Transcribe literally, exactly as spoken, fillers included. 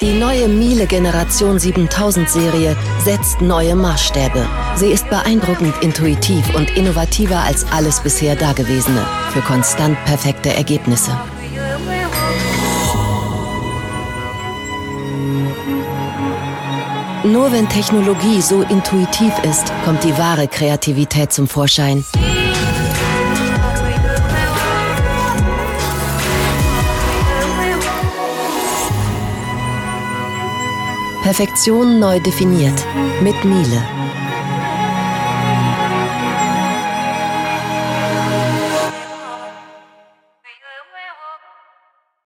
Die neue Miele Generation siebentausend Serie setzt neue Maßstäbe. Sie ist beeindruckend intuitiv und innovativer als alles bisher Dagewesene für konstant perfekte Ergebnisse. Nur wenn Technologie so intuitiv ist, kommt die wahre Kreativität zum Vorschein. Perfektion neu definiert. Mit Miele.